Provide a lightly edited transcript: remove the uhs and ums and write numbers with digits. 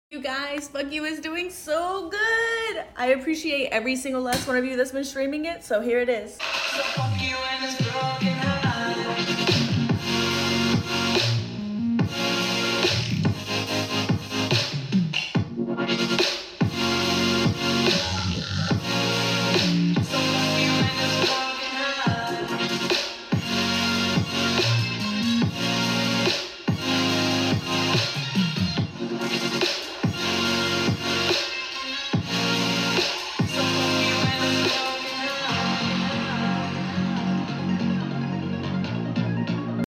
You guys, Fuck You is doing so good. I appreciate every single last one of you that's been streaming it, so here it is.